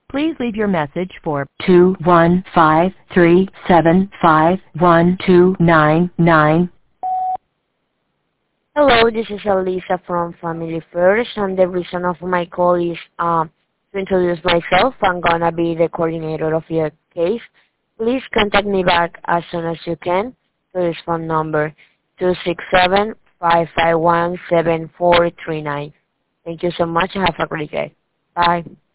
Please leave your message for 21537512999. Hello, this is Elisa from Family First, and the reason of my call is to introduce myself. I'm gonna be the coordinator of your case. Please contact me back as soon as you can to this phone number, 267-551-7439. Thank you so much. Have a great day. Bye.